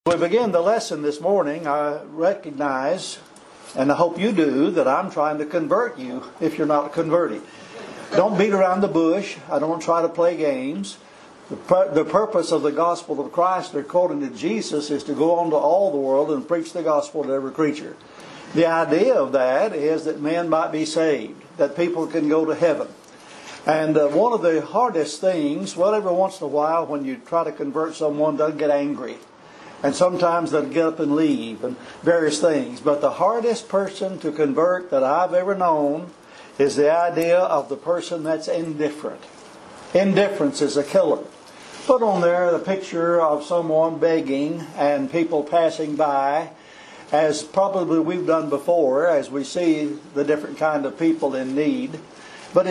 We begin the lesson this morning. I recognize, and I hope you do, that I'm trying to convert you if you're not converted. Don't beat around the bush. I don't try to play games. The purpose of the gospel of Christ, according to Jesus, is to go on to all the world and preach the gospel to every creature. The idea of that is that men might be saved, that people can go to heaven. And one of the hardest things, well, every once in a while when you try to convert someone, they'll get angry. And sometimes they'll get up and leave and various things. But the hardest person to convert that I've ever known is the idea of the person that's indifferent. Indifference is a killer. Put on there the picture of someone begging and people passing by, as probably we've done before as we see the different kind of people in need. But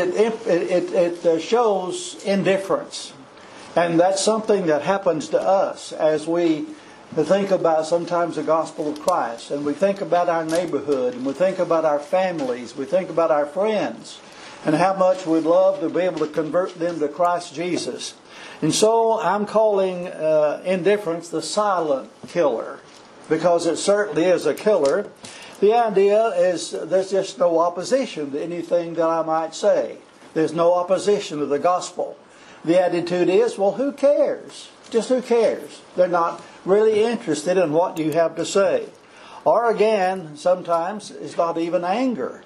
it shows indifference. And that's something that happens to us as we think about sometimes the gospel of Christ, and we think about our neighborhood, and we think about our families, we think about our friends, and how much we'd love to be able to convert them to Christ Jesus. And so I'm calling indifference the silent killer, because it certainly is a killer. The idea is there's just no opposition to anything that I might say. There's no opposition to the gospel. The attitude is, well, who cares? Just who cares? They're not really interested in what you have to say. Or again, sometimes it's not even anger.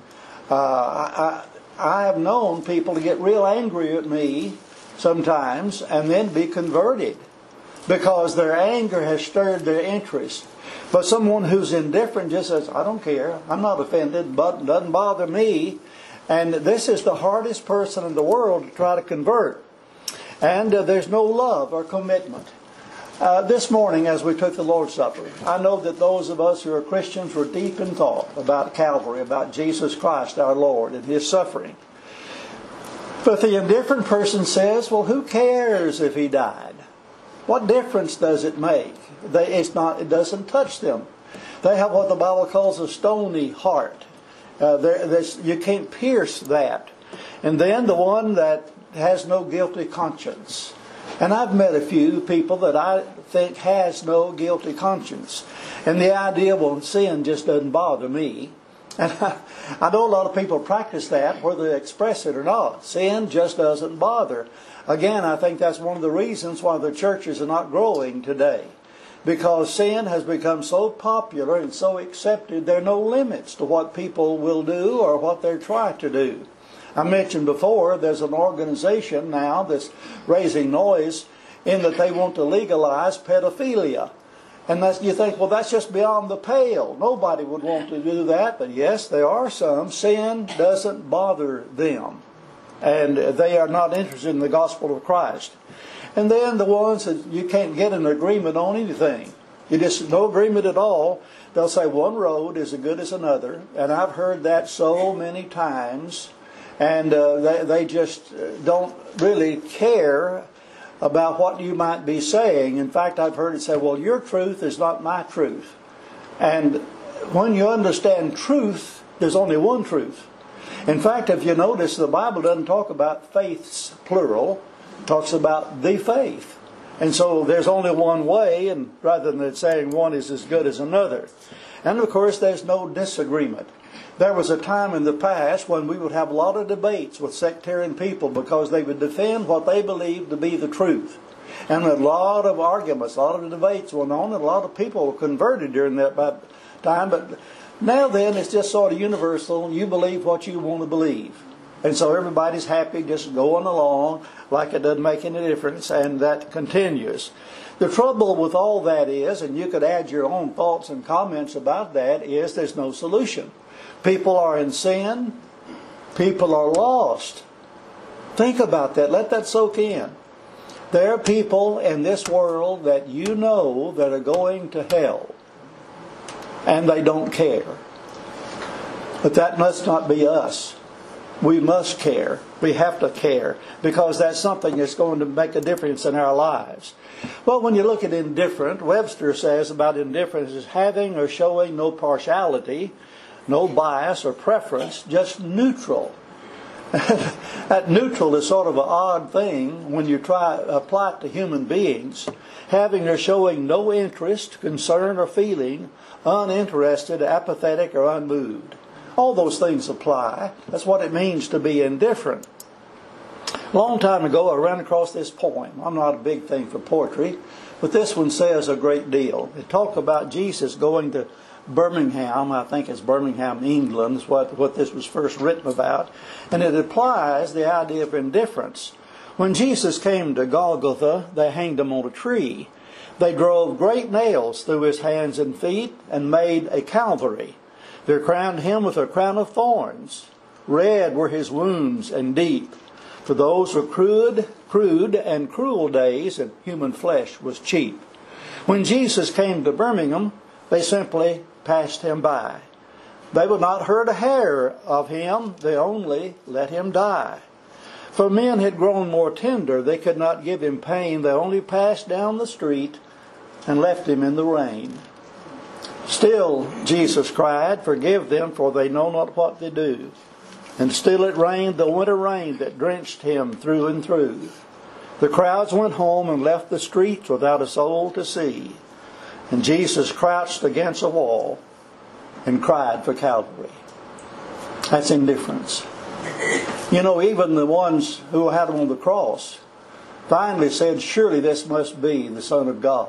I have known people to get real angry at me sometimes and then be converted because their anger has stirred their interest. But someone who's indifferent just says, I don't care, I'm not offended, but it doesn't bother me. And this is the hardest person in the world to try to convert. And there's no love or commitment. This morning as we took the Lord's Supper, I know that those of us who are Christians were deep in thought about Calvary, about Jesus Christ our Lord and His suffering. But the indifferent person says, well, who cares if He died? What difference does it make? It doesn't touch them. They have what the Bible calls a stony heart. You can't pierce that. And then the one that has no guilty conscience. And I've met a few people that I think has no guilty conscience. And the idea, well, sin just doesn't bother me. And I know a lot of people practice that, whether they express it or not. Sin just doesn't bother. Again, I think that's one of the reasons why the churches are not growing today. Because sin has become so popular and so accepted, there are no limits to what people will do or what they're trying to do. I mentioned before, there's an organization now that's raising noise in that they want to legalize pedophilia. And you think, well, that's just beyond the pale. Nobody would want to do that. But yes, there are some. Sin doesn't bother them. And they are not interested in the gospel of Christ. And then the ones that you can't get an agreement on anything. You just no agreement at all. They'll say one road is as good as another. And I've heard that so many times. And they just don't really care about what you might be saying. In fact, I've heard it say, well, your truth is not my truth. And when you understand truth, there's only one truth. In fact, if you notice, the Bible doesn't talk about faiths, plural. It talks about the faith. And so there's only one way, and rather than saying one is as good as another. And of course, there's no disagreement. There was a time in the past when we would have a lot of debates with sectarian people because they would defend what they believed to be the truth. And a lot of arguments, a lot of debates went on, and a lot of people were converted during that time. But now then, it's just sort of universal. You believe what you want to believe. And so everybody's happy just going along like it doesn't make any difference, and that continues. The trouble with all that is, and you could add your own thoughts and comments about that, is there's no solution. People are in sin. People are lost. Think about that. Let that soak in. There are people in this world that you know that are going to hell. And they don't care. But that must not be us. We must care. We have to care. Because that's something that's going to make a difference in our lives. Well, when you look at indifferent, Webster says about indifference is having or showing no partiality, no bias or preference, just neutral. That neutral is sort of an odd thing when you apply it to human beings, having or showing no interest, concern, or feeling, uninterested, apathetic, or unmoved. All those things apply. That's what it means to be indifferent. A long time ago, I ran across this poem. I'm not a big thing for poetry, but this one says a great deal. It talks about Jesus going to Birmingham. I think it's Birmingham, England, is what this was first written about. And it applies the idea of indifference. When Jesus came to Golgotha, they hanged him on a tree. They drove great nails through his hands and feet and made a Calvary. They crowned him with a crown of thorns. Red were his wounds and deep. For those were crude and cruel days, and human flesh was cheap. When Jesus came to Birmingham, they simply passed him by. They would not hurt a hair of him, they only let him die. For men had grown more tender, they could not give him pain, they only passed down the street and left him in the rain. Still, Jesus cried, "Forgive them, for they know not what they do." And still it rained, the winter rain that drenched him through and through. The crowds went home and left the streets without a soul to see. And Jesus crouched against a wall and cried for Calvary. That's indifference. You know, even the ones who had him on the cross finally said, "Surely this must be the Son of God."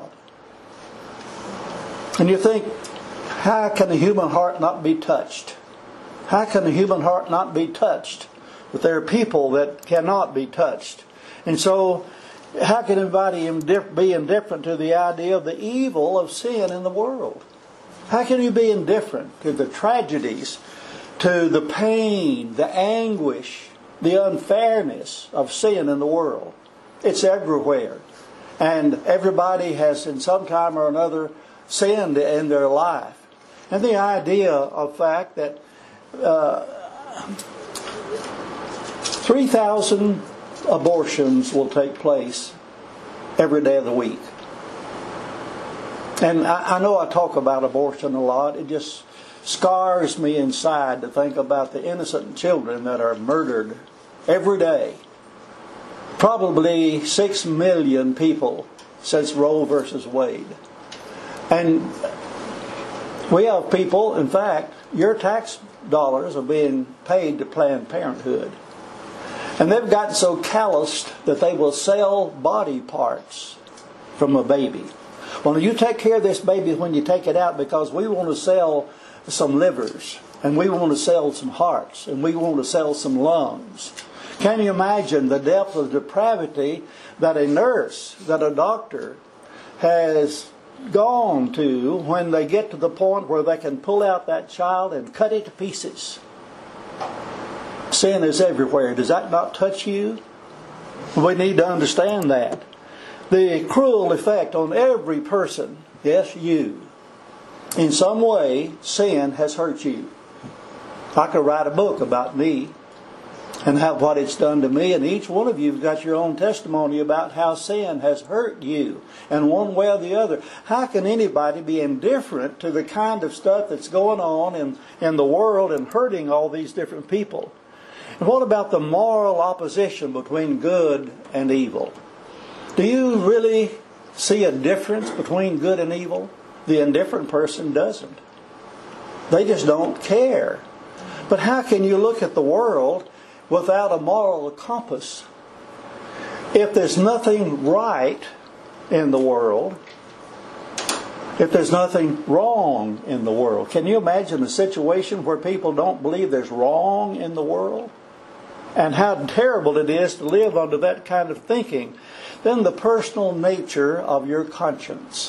And you think, how can the human heart not be touched? How can the human heart not be touched? But there are people that cannot be touched. And so, how can anybody be indifferent to the idea of the evil of sin in the world? How can you be indifferent to the tragedies, to the pain, the anguish, the unfairness of sin in the world? It's everywhere. And everybody has in some time or another sinned in their life. And the idea of fact that 3,000 abortions will take place every day of the week. And I know I talk about abortion a lot. It just scars me inside to think about the innocent children that are murdered every day. Probably 6 million people since Roe versus Wade. And we have people, in fact, your tax dollars are being paid to Planned Parenthood. And they've gotten so calloused that they will sell body parts from a baby. Well, you take care of this baby when you take it out because we want to sell some livers, and we want to sell some hearts, and we want to sell some lungs. Can you imagine the depth of depravity that a nurse, that a doctor has gone to when they get to the point where they can pull out that child and cut it to pieces? Sin is everywhere. Does that not touch you? We need to understand that. The cruel effect on every person, yes, you. In some way, sin has hurt you. I could write a book about me and what it's done to me, and each one of you have got your own testimony about how sin has hurt you in one way or the other. How can anybody be indifferent to the kind of stuff that's going on in the world and hurting all these different people? And what about the moral opposition between good and evil? Do you really see a difference between good and evil? The indifferent person doesn't. They just don't care. But how can you look at the world without a moral compass? If there's nothing right in the world, if there's nothing wrong in the world, can you imagine a situation where people don't believe there's wrong in the world? And how terrible it is to live under that kind of thinking. Then the personal nature of your conscience.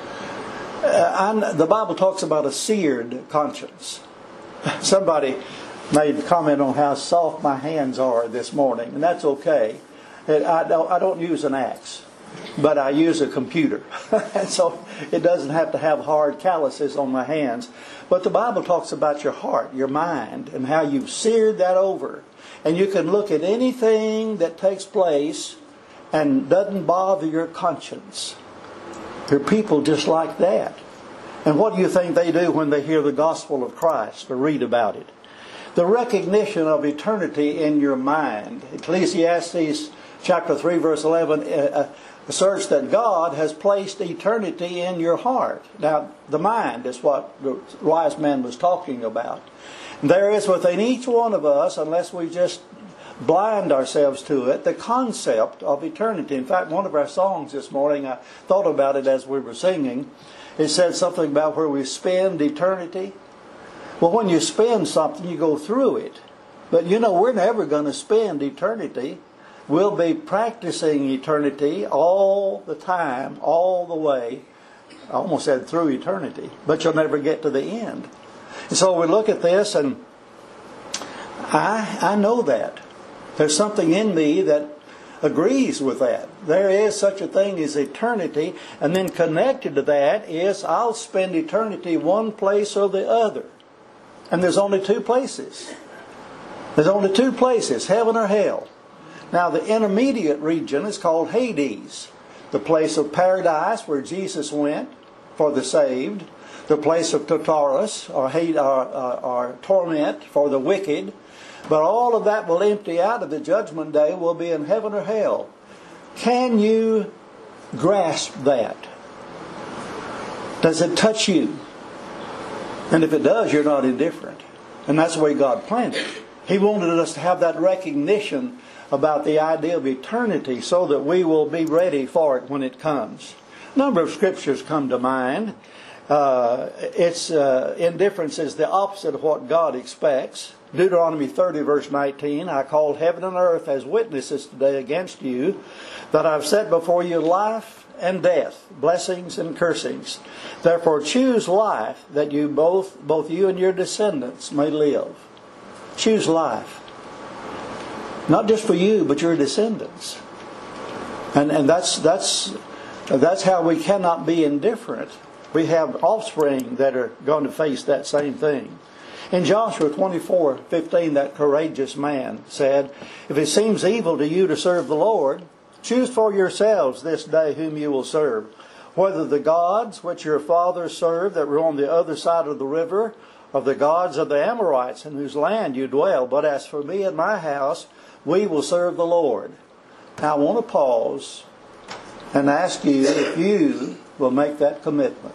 The Bible talks about a seared conscience. Somebody made a comment on how soft my hands are this morning, and that's okay. I don't use an axe, but I use a computer. And so it doesn't have to have hard calluses on my hands. But the Bible talks about your heart, your mind, and how you've seared that over. And you can look at anything that takes place and doesn't bother your conscience. There are people just like that. And what do you think they do when they hear the gospel of Christ or read about it? the recognition of eternity in your mind. Ecclesiastes chapter 3 verse 11 asserts that God has placed eternity in your heart. Now, the mind is what the wise man was talking about. There is within each one of us, unless we just blind ourselves to it, the concept of eternity. In fact, one of our songs this morning, I thought about it as we were singing. It said something about where we spend eternity. Well, when you spend something, you go through it. But you know, we're never going to spend eternity. We'll be practicing eternity all the time, all the way. I almost said through eternity. But you'll never get to the end. And so we look at this, and I know that. There's something in me that agrees with that. There is such a thing as eternity, and then connected to that is I'll spend eternity one place or the other. And there's only two places. There's only two places, heaven or hell. Now, the intermediate region is called Hades, the place of paradise where Jesus went for the saved, the place of Tartarus, or torment for the wicked. But all of that will empty out of the judgment day, will be in heaven or hell. Can you grasp that? Does it touch you? And if it does, you're not indifferent. And that's the way God planned it. He wanted us to have that recognition about the idea of eternity so that we will be ready for it when it comes. A number of scriptures come to mind. Indifference is the opposite of what God expects. Deuteronomy 30 verse 19, I call heaven and earth as witnesses today against you, that I've set before you life and death, blessings and cursings. Therefore choose life, that you both you and your descendants may live. Choose life. Not just for you, but your descendants. And that's how we cannot be indifferent. We have offspring that are going to face that same thing. In Joshua 24:15, that courageous man said, if it seems evil to you to serve the Lord, choose for yourselves this day whom you will serve, whether the gods which your fathers served that were on the other side of the river, of the gods of the Amorites in whose land you dwell. But as for me and my house, we will serve the Lord. Now I want to pause and ask you if you will make that commitment.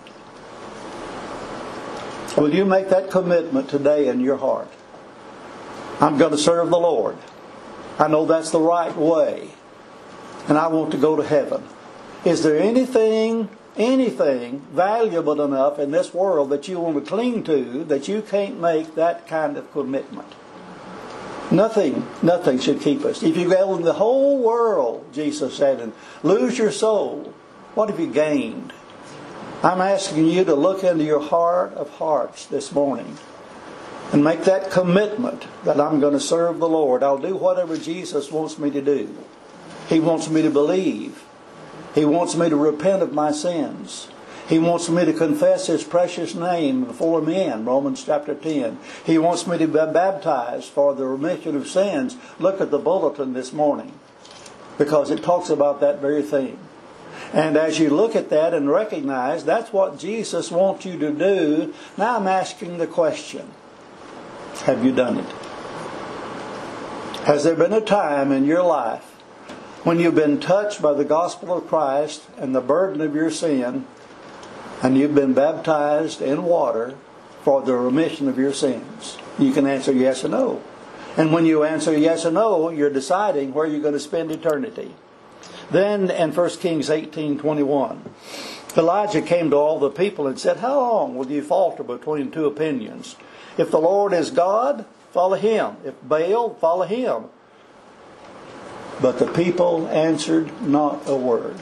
Will you make that commitment today in your heart? I'm going to serve the Lord. I know that's the right way. And I want to go to heaven. Is there anything valuable enough in this world that you want to cling to that you can't make that kind of commitment? Nothing should keep us. If you go in the whole world, Jesus said, and lose your soul, what have you gained? I'm asking you to look into your heart of hearts this morning and make that commitment that I'm going to serve the Lord. I'll do whatever Jesus wants me to do. He wants me to believe. He wants me to repent of my sins. He wants me to confess His precious name before men, Romans chapter 10. He wants me to be baptized for the remission of sins. Look at the bulletin this morning, because it talks about that very thing. And as you look at that and recognize that's what Jesus wants you to do, now I'm asking the question, have you done it? Has there been a time in your life when you've been touched by the gospel of Christ and the burden of your sin, and you've been baptized in water for the remission of your sins? You can answer yes or no. And when you answer yes or no, you're deciding where you're going to spend eternity. Then in 1 Kings 18:21, Elijah came to all the people and said, how long will you falter between two opinions? If the Lord is God, follow Him. If Baal, follow him. But the people answered not a word.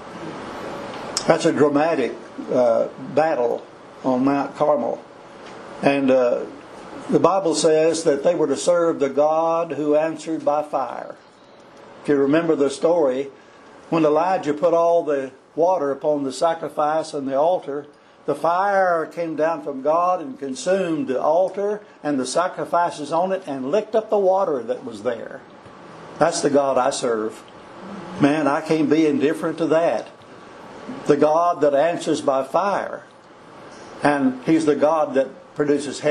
That's a dramatic battle on Mount Carmel. And the Bible says that they were to serve the God who answered by fire. If you remember the story, when Elijah put all the water upon the sacrifice and the altar, the fire came down from God and consumed the altar and the sacrifices on it and licked up the water that was there. That's the God I serve. Man, I can't be indifferent to that. The God that answers by fire. And He's the God that produces heaven.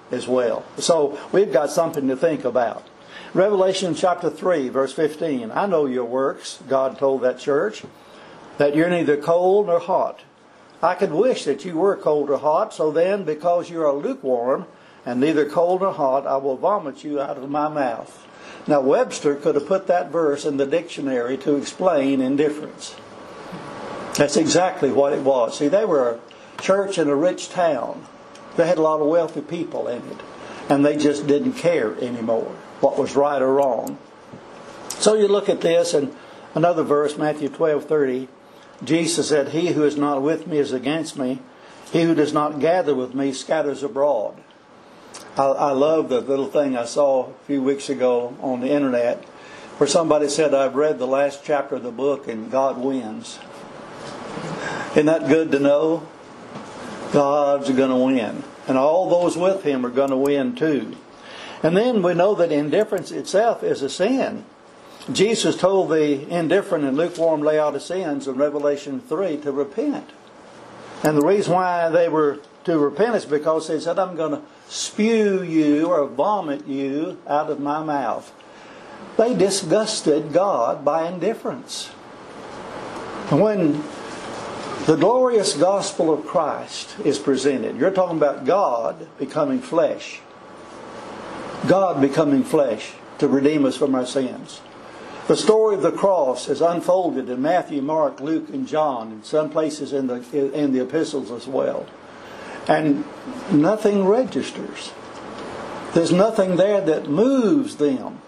as well. So we've got something to think about. Revelation chapter 3, verse 15. I know your works, God told that church, that you're neither cold nor hot. I could wish that you were cold or hot, so then, because you are lukewarm and neither cold nor hot, I will vomit you out of my mouth. Now Webster could have put that verse in the dictionary to explain indifference. That's exactly what it was. See, they were a church in a rich town. They had a lot of wealthy people in it. And they just didn't care anymore what was right or wrong. So you look at this, and another verse, Matthew 12:30. Jesus said, he who is not with me is against me. He who does not gather with me scatters abroad. I love the little thing I saw a few weeks ago on the internet where somebody said, I've read the last chapter of the book and God wins. Isn't that good to know? God's going to win. And all those with Him are going to win too. And then we know that indifference itself is a sin. Jesus told the indifferent and lukewarm Laodiceans in Revelation 3 to repent. And the reason why they were to repent is because He said, I'm going to spew you or vomit you out of my mouth. They disgusted God by indifference. And when the glorious gospel of Christ is presented, you're talking about God becoming flesh. God becoming flesh to redeem us from our sins. The story of the cross is unfolded in Matthew, Mark, Luke, and John, and some places in the epistles as well. And nothing registers. There's nothing there that moves them.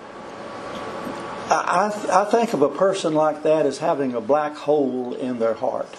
I think of a person like that as having a black hole in their heart.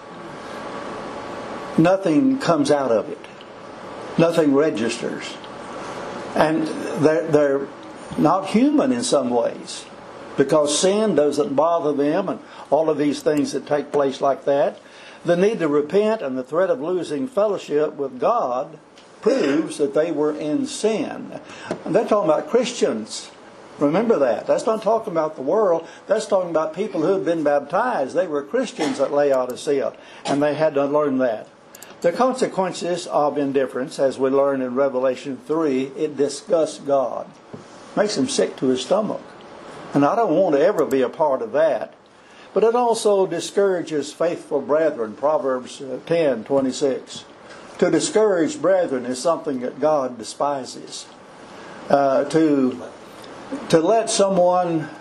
Nothing comes out of it. Nothing registers. And they're not human in some ways, because sin doesn't bother them and all of these things that take place like that. The need to repent and the threat of losing fellowship with God proves that they were in sin. And they're talking about Christians. Remember that. That's not talking about the world. That's talking about people who had been baptized. They were Christians at Laodicea, and they had to learn that. The consequences of indifference, as we learn in Revelation 3, it disgusts God. Makes Him sick to His stomach. And I don't want to ever be a part of that. But it also discourages faithful brethren. Proverbs 10:26. To discourage brethren is something that God despises. To let someone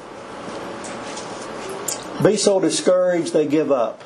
be so discouraged they give up.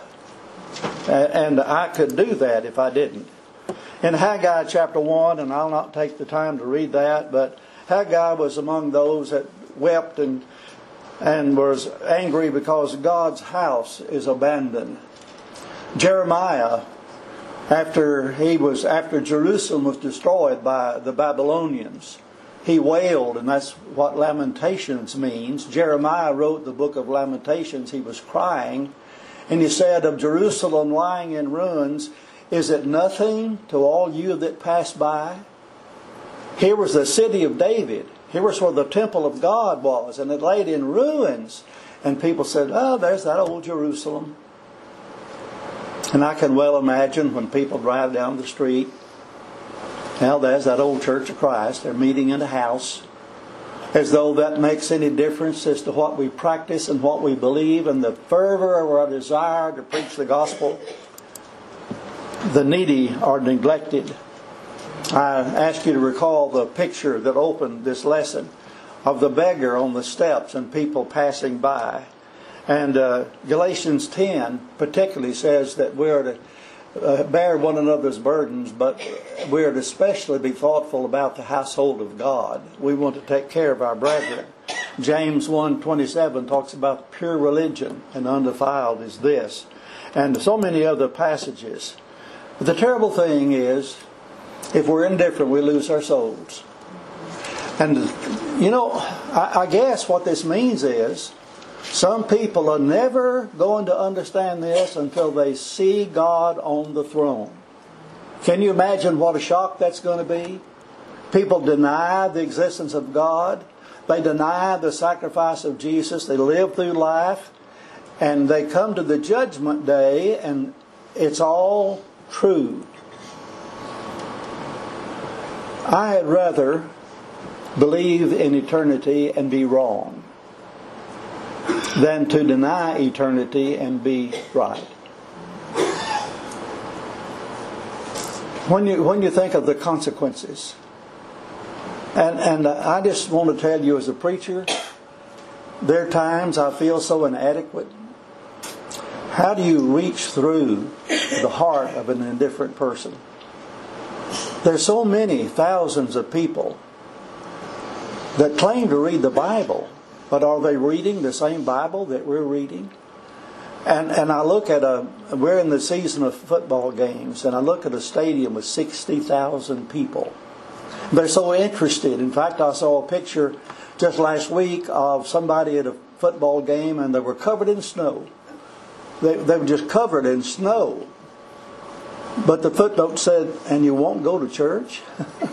And I could do that if I didn't. In Haggai chapter 1, and I'll not take the time to read that, but Haggai was among those that wept and was angry because God's house is abandoned. Jeremiah, after Jerusalem was destroyed by the Babylonians, he wailed, and that's what Lamentations means. Jeremiah wrote the book of Lamentations. He was crying, and he said, of Jerusalem lying in ruins, is it nothing to all you that pass by? Here was the city of David. Here was where the temple of God was, and it laid in ruins. And people said, oh, there's that old Jerusalem. And I can well imagine when people drive down the street, now there's that old Church of Christ. They're meeting in a house. As though that makes any difference as to what we practice and what we believe and the fervor of our desire to preach the gospel. The needy are neglected. I ask you to recall the picture that opened this lesson of the beggar on the steps and people passing by. And Galatians 10 particularly says that we are to bear one another's burdens, but we are to especially be thoughtful about the household of God. We want to take care of our brethren. James 1:27 talks about pure religion, and undefiled is this. And so many other passages. But the terrible thing is, if we're indifferent, we lose our souls. And, I guess what this means is, some people are never going to understand this until they see God on the throne. Can you imagine what a shock that's going to be? People deny the existence of God. They deny the sacrifice of Jesus. They live through life. And they come to the judgment day and it's all true. I had rather believe in eternity and be wrong than to deny eternity and be right. When you think of the consequences, and I just want to tell you as a preacher, there are times I feel so inadequate. How do you reach through the heart of an indifferent person? There's so many thousands of people that claim to read the Bible, but are they reading the same Bible that we're reading? And I look at we're in the season of football games, and I look at a stadium with 60,000 people. They're so interested. In fact, I saw a picture just last week of somebody at a football game, and they were covered in snow. They were just covered in snow. But the footnote said, "And you won't go to church?"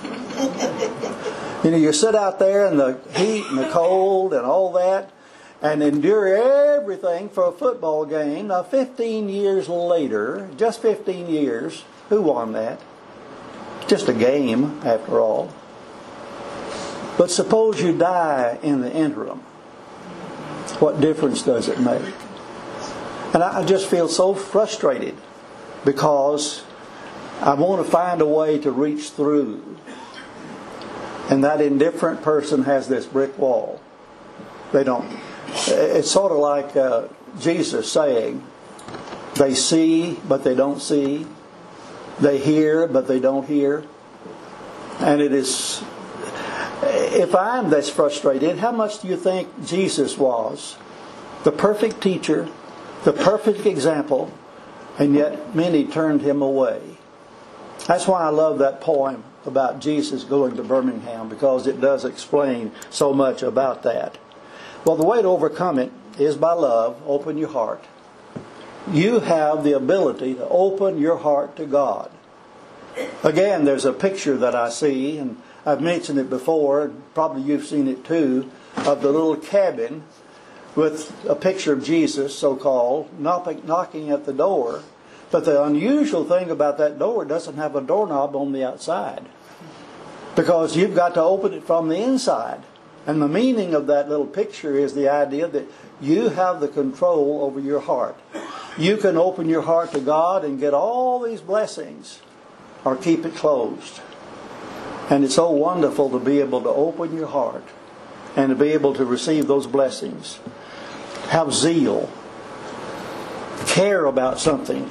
You sit out there in the heat and the cold and all that, and endure everything for a football game. Now, 15 years later, just 15 years, who won that? Just a game, after all. But suppose you die in the interim. What difference does it make? And I just feel so frustrated because I want to find a way to reach through. And that indifferent person has this brick wall. They don't. It's sort of like Jesus saying, they see but they don't see. They hear but they don't hear. And it is, if I'm this frustrated, how much do you think Jesus was? The perfect teacher, the perfect example, and yet many turned him away. That's why I love that poem about Jesus going to Birmingham, because it does explain so much about that. Well, the way to overcome it is by love. Open your heart. You have the ability to open your heart to God. Again, there's a picture that I see, and I've mentioned it before, and probably you've seen it too, of the little cabin with a picture of Jesus, so-called, knocking at the door. But the unusual thing about that door, it doesn't have a doorknob on the outside, because you've got to open it from the inside. And the meaning of that little picture is the idea that you have the control over your heart. You can open your heart to God and get all these blessings, or keep it closed. And it's so wonderful to be able to open your heart and to be able to receive those blessings. Have zeal. Care about something.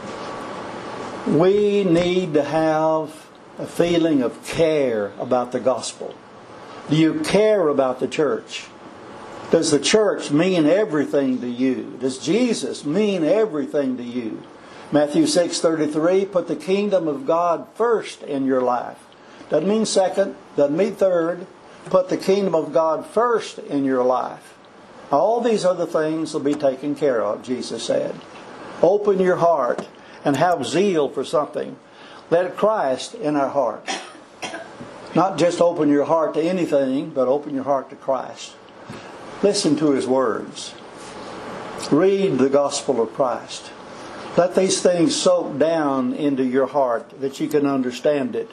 We need to have a feeling of care about the gospel. Do you care about the church? Does the church mean everything to you? Does Jesus mean everything to you? Matthew 6:33, put the kingdom of God first in your life. Doesn't mean second, doesn't mean third. Put the kingdom of God first in your life. All these other things will be taken care of, Jesus said. Open your heart and have zeal for something. Let Christ in our heart. Not just open your heart to anything, but open your heart to Christ. Listen to His words. Read the gospel of Christ. Let these things soak down into your heart that you can understand it.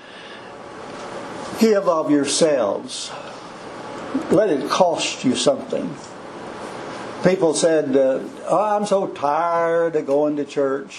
Give of yourselves. Let it cost you something. People said, I'm so tired of going to church.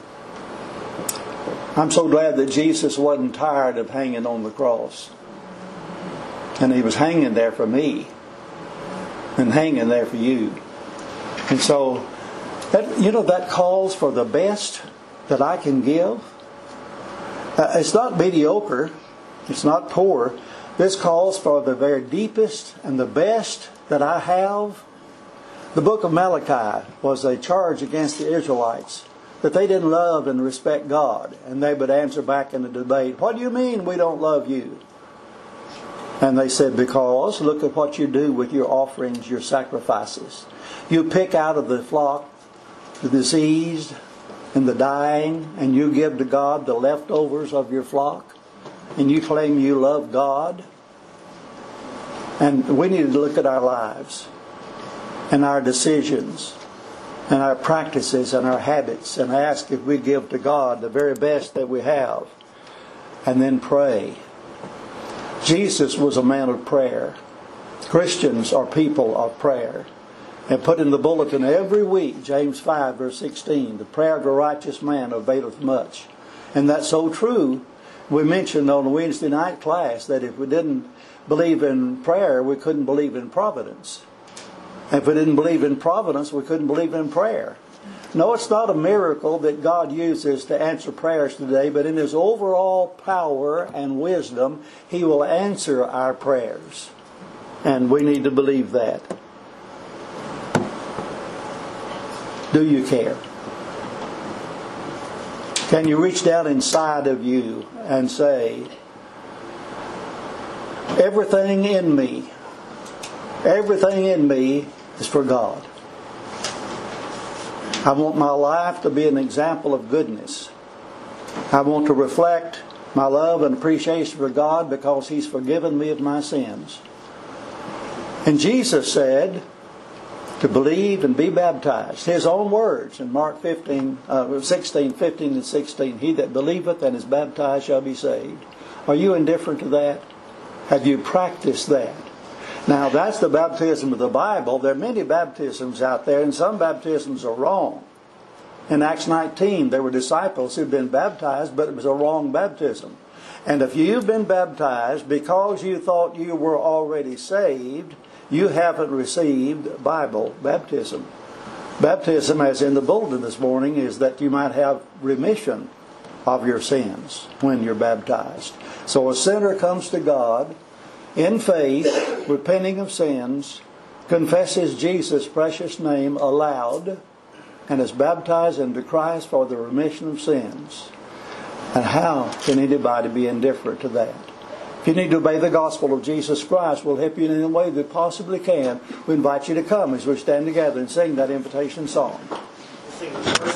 I'm so glad that Jesus wasn't tired of hanging on the cross. And He was hanging there for me. And hanging there for you. And so, that calls for the best that I can give. It's not mediocre. It's not poor. This calls for the very deepest and the best that I have. The book of Malachi was a charge against the Israelites that they didn't love and respect God. And they would answer back in the debate, what do you mean we don't love you? And they said, because look at what you do with your offerings, your sacrifices. You pick out of the flock the diseased and the dying, and you give to God the leftovers of your flock. And you claim you love God. And we need to look at our lives and our decisions and our practices and our habits and ask if we give to God the very best that we have. And then pray Jesus was a man of prayer. Christians are people of prayer. And put in the bulletin every week, James 5 verse 16, the prayer of a righteous man availeth much. And that's so true. We mentioned on the Wednesday night class that if we didn't believe in prayer, we couldn't believe in providence. If we didn't believe in providence, we couldn't believe in prayer. No, it's not a miracle that God uses to answer prayers today, but in His overall power and wisdom, He will answer our prayers. And we need to believe that. Do you care? Can you reach down inside of you and say, everything in me is for God. I want my life to be an example of goodness. I want to reflect my love and appreciation for God because He's forgiven me of my sins. And Jesus said to believe and be baptized. His own words in Mark 15 and 16. He that believeth and is baptized shall be saved. Are you indifferent to that? Have you practiced that? Now that's the baptism of the Bible. There are many baptisms out there, and some baptisms are wrong. In Acts 19 there were disciples who had been baptized, but it was a wrong baptism. And if you've been baptized because you thought you were already saved, you haven't received Bible baptism. Baptism, as in the bulletin this morning, is that you might have remission of your sins when you're baptized. So a sinner comes to God in faith, repenting of sins, confesses Jesus' precious name aloud, and is baptized into Christ for the remission of sins. And how can anybody be indifferent to that? If you need to obey the gospel of Jesus Christ, we'll help you in any way we possibly can. We invite you to come as we stand together and sing that invitation song.